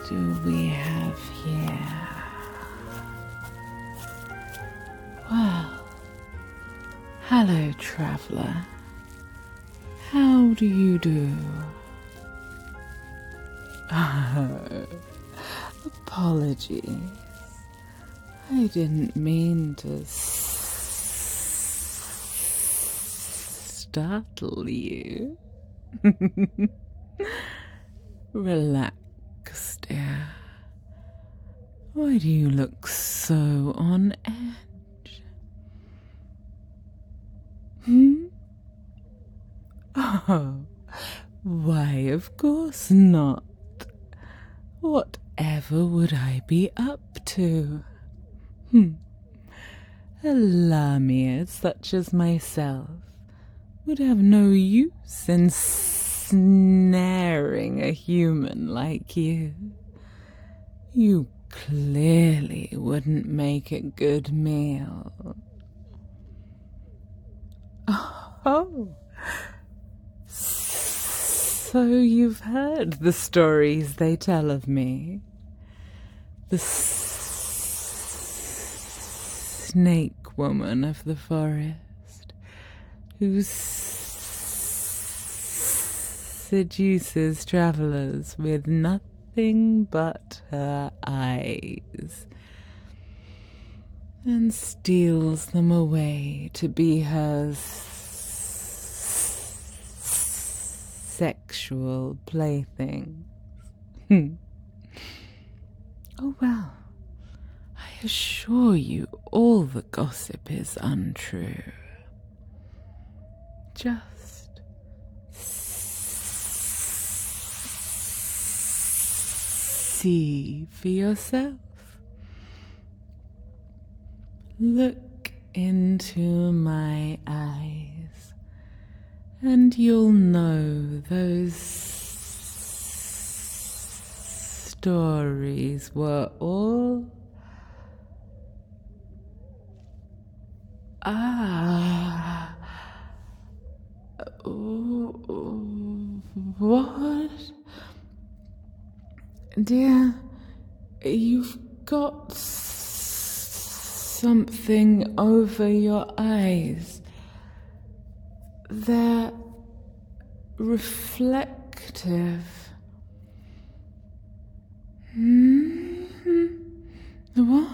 do we have here? Well, hello, traveller. How do you do? Apologies. I didn't mean to startle you. Relax, dear. Why do you look so on edge? Oh, why, of course not. Whatever would I be up to? A lamia such as myself would have no use in snaring a human like you. You clearly wouldn't make a good meal. Oh, so you've heard the stories they tell of me? The snake woman of the forest who seduces travellers with nothing but her eyes and steals them away to be her sexual plaything. Oh well, I assure you all the gossip is untrue. Just see for yourself. Look into my eyes, and you'll know those stories were all... What? Dear, you've got something over your eyes. They're reflective. What?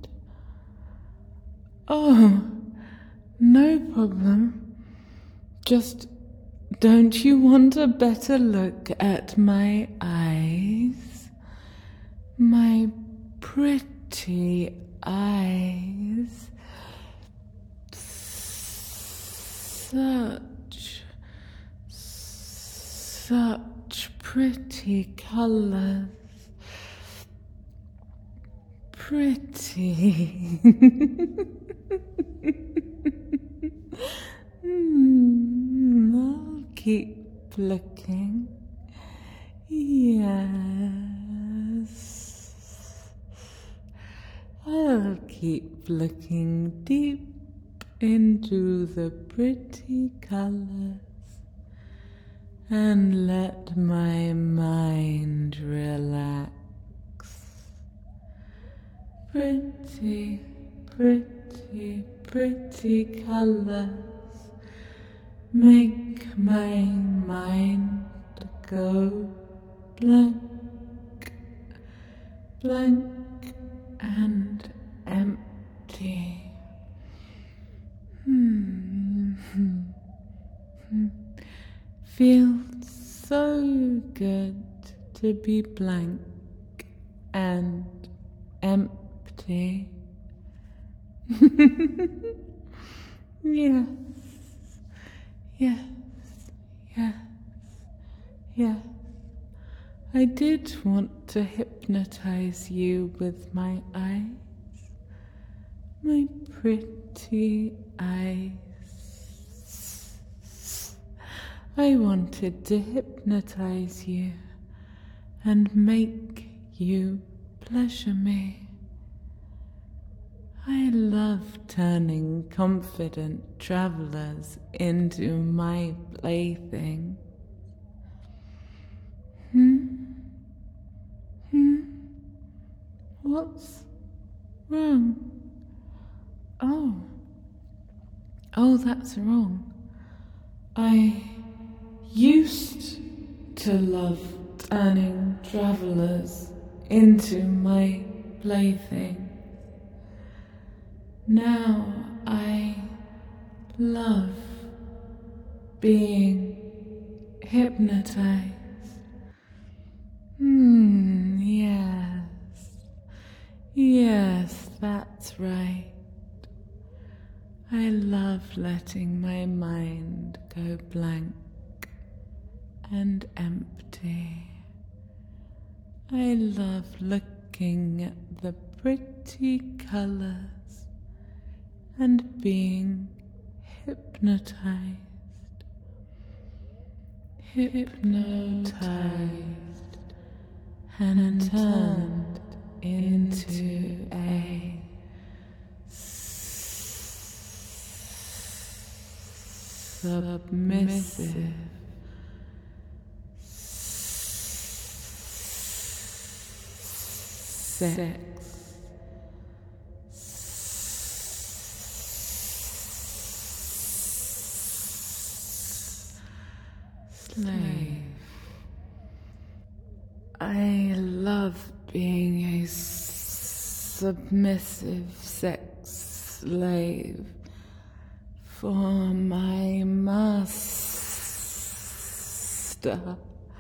Oh, no problem. Just don't you want a better look at my eyes? My pretty eyes. Such pretty colors. Pretty. I'll keep looking. Yes. I'll keep looking deep into the pretty colors and let my mind relax. Pretty, pretty, pretty colors make my mind go blank, blank and empty. Feels so good to be blank and empty. Yes, yes, yes, yes. I did want to hypnotize you with my eyes, my pretty eyes. I wanted to hypnotize you and make you pleasure me. I love turning confident travellers into my plaything. What's wrong? Oh, that's wrong. I used to love turning travelers into my plaything. Now I love being hypnotized. Yes, that's right. I love letting my mind go blank and empty. I love looking at the pretty colors and being hypnotized. Hypnotized and turned into a submissive sex slave. I love being a submissive sex slave for my master.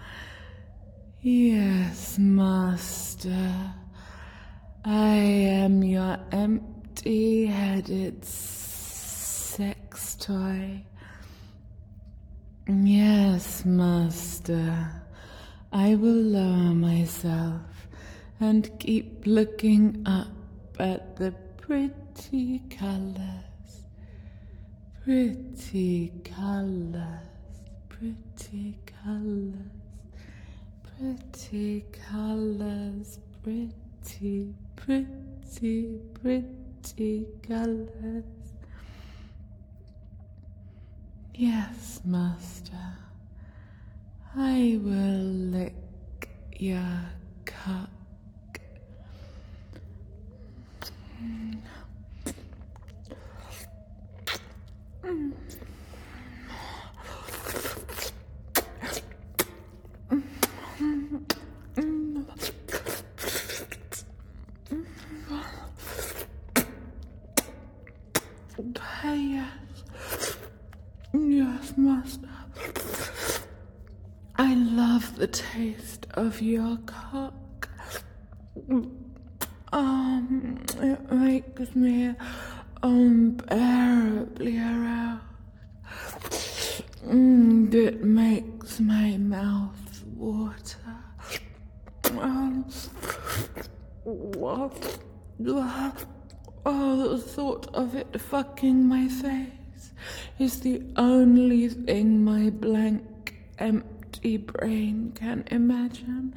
Yes, master. I am your empty-headed sex toy. Yes, master. I will lower myself and keep looking up at the pretty colors. Pretty colors. Pretty colors. Pretty colors. Pretty, pretty, pretty colors. Yes, master. I will lick your cock. Yes, master. I love the taste of your cock. It makes me unbearably aroused. It makes my mouth water. The thought of it fucking my face is the only thing my blank, empty brain can imagine.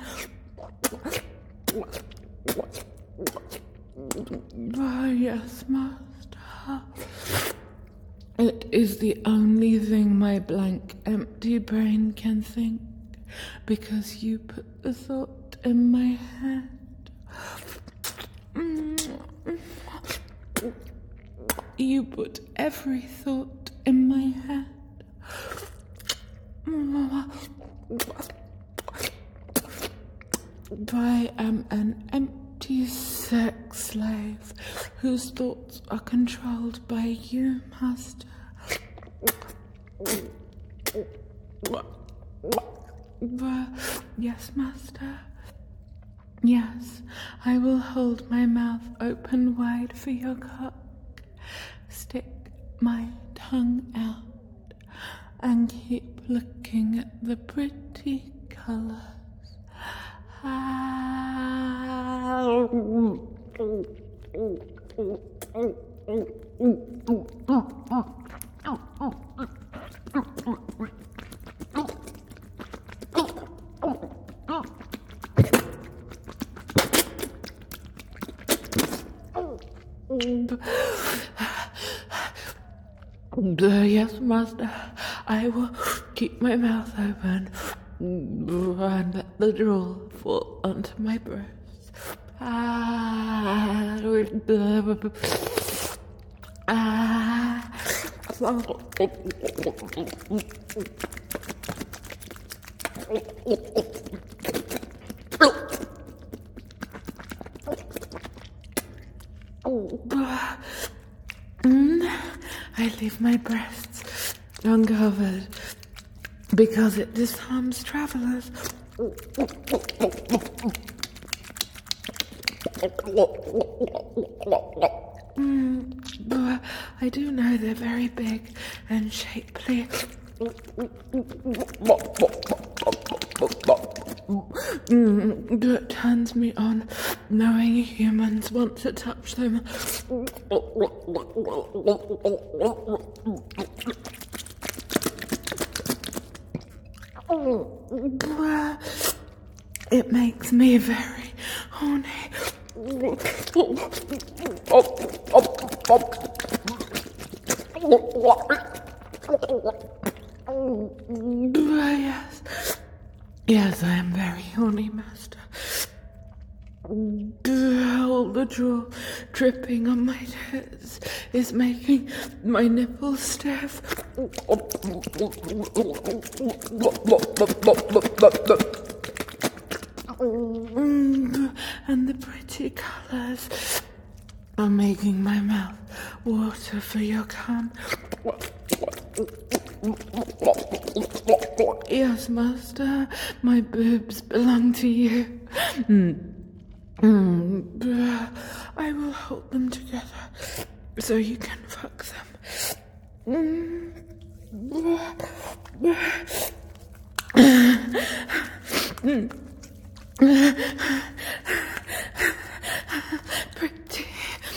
Yes, master. It is the only thing my blank, empty brain can think, because you put the thought in my head. You put every thought in my head. I am an empty sex slave whose thoughts are controlled by you, master. Yes, master. Yes, I will hold my mouth open wide for your cock, stick my tongue out, and keep looking at the pretty colors. Yes, master, I will keep my mouth open and let the drool fall onto my breast. I leave my breasts uncovered because it disarms travelers. I do know they're very big and shapely. It turns me on knowing humans want to touch them. It makes me very horny. Yes, I am very horny, master. All the drool dripping on my tits is making my nipples stiff. And the pretty colours are making my mouth water for your cum. Yes, master, my boobs belong to you. I will hold them together so you can fuck them. Pretty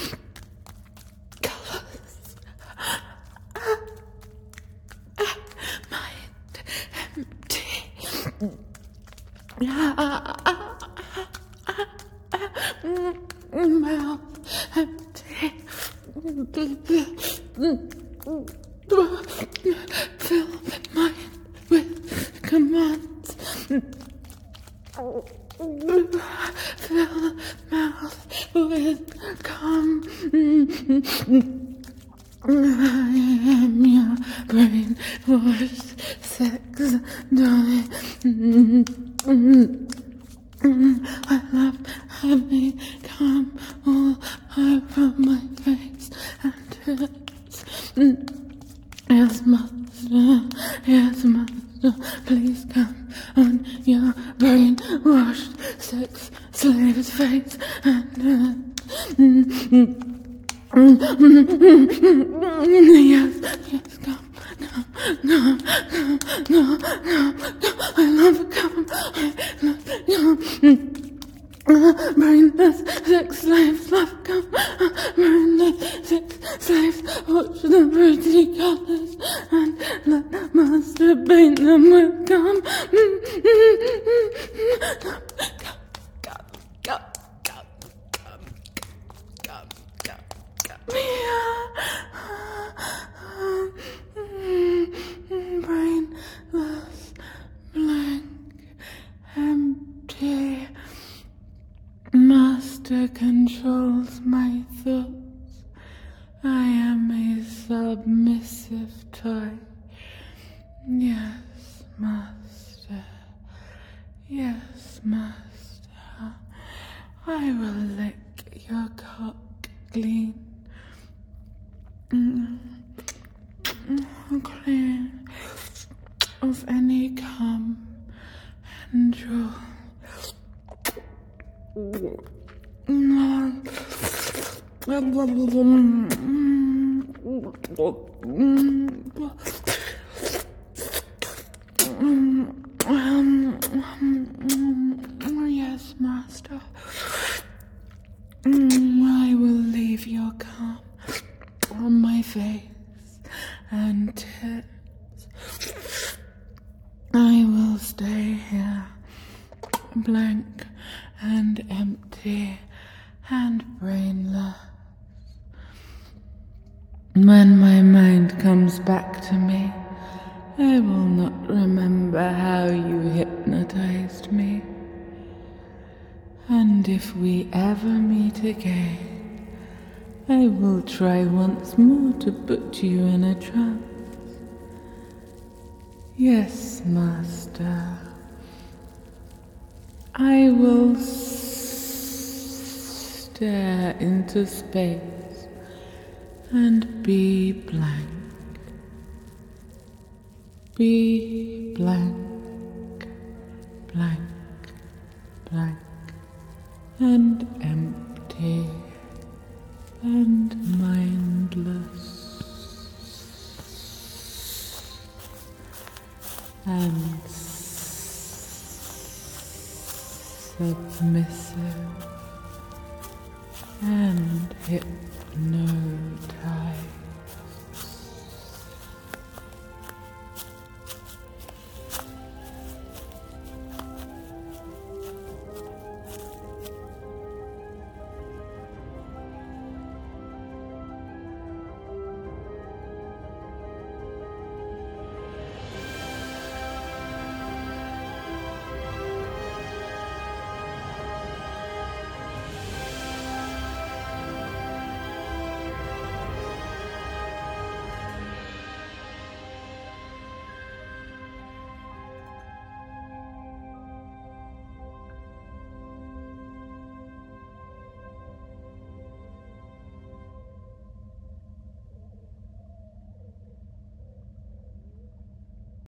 colors. Mind empty. Mouth empty. Fill mind with commands. Fill mouth with cum. I am your brainwashed sex doll. I love having cum all over my face and hips. Yes, master, please come on your brainwashed sex slave's face and yes, come. No, I love cum. Brainless sex slaves love cum. Brainless sex slaves watch the pretty colors and let masturbate them with cum. Brainless, blank, empty. Master controls my thoughts. I am a submissive toy. Yes, master. Yes, master. I will lick your cock clean. Clean of any cum and drool. Yes, master. I will leave your cum on my face and tits. I will stay here, blank and empty and brainless. When my mind comes back to me, I will not remember how you hypnotized me. And if we ever meet again, I will try once more to put you in a trance. Yes, Master. I will stare into space and be blank. Be blank, blank, blank, and empty and mindless and submissive and hypnotized.